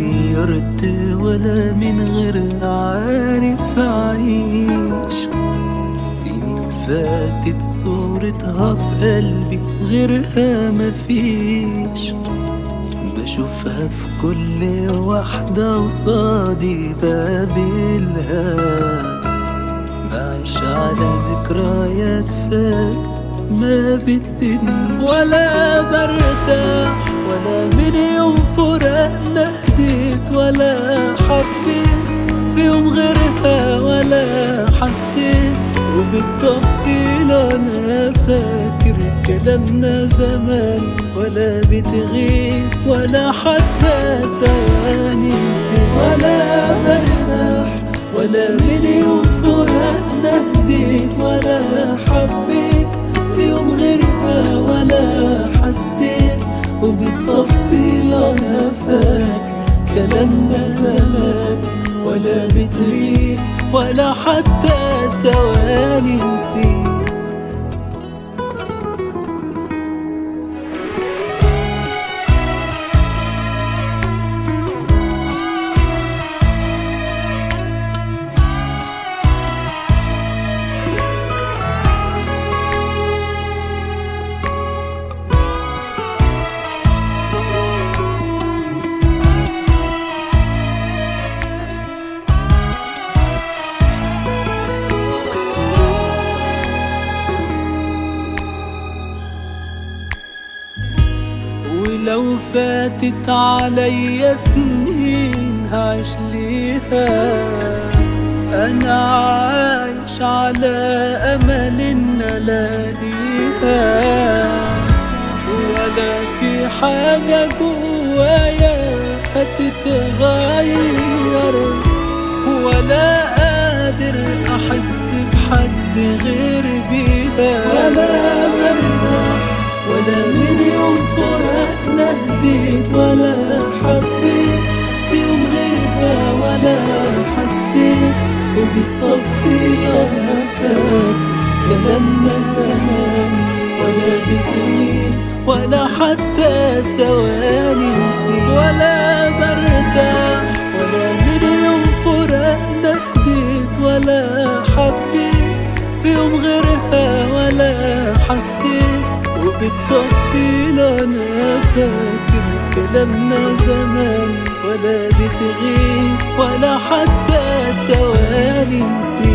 اتغيرت ولا من غير عارف أعيش. سنين فاتت صورتها في قلبي غيرها مفيش. بشوفها في كل واحدة قصادي بقابلها. بعيش على ذكريات فاتت ما بتسيبني ولا برتاح، ولا من يوم فراقنا هديت ولا حبيت في يوم غيرها ولا حسيت. وبالتفصيل انا فاكر كلامنا زمان ولا بتغيب ولا حتى ثواني نسيت. ولا برتاح ولا من يوم فراقنا هديت ولا حبيت في يوم غيرها ولا حسيت. وبالتفصيل انا فاكر كلامنا زمان ولا بتغيب ولا حتى ثواني نسيت. ولو فاتت عليا سنين هعيش ليها. أنا عايش على أمل إن ألاقيها. ولا في حاجة جوايا هتتغير، ولا قادر أحس بحد غير بيها. ولا برتاح ولا من يوم فراقنا هديت ولا حبيت في يوم غيرها ولا حسيت. وبالتفصيل انا فاكر كلامنا زمان ولا بتغيب ولا حتى ثواني نسيت. ولا برتاح ولا من يوم فراقنا هديت ولا حبيت في يوم غيرها ولا حسيت. وبالتفصيل انا فاكر كلامنا زمان ولا بتغيب ولا حتى ثواني نسيت.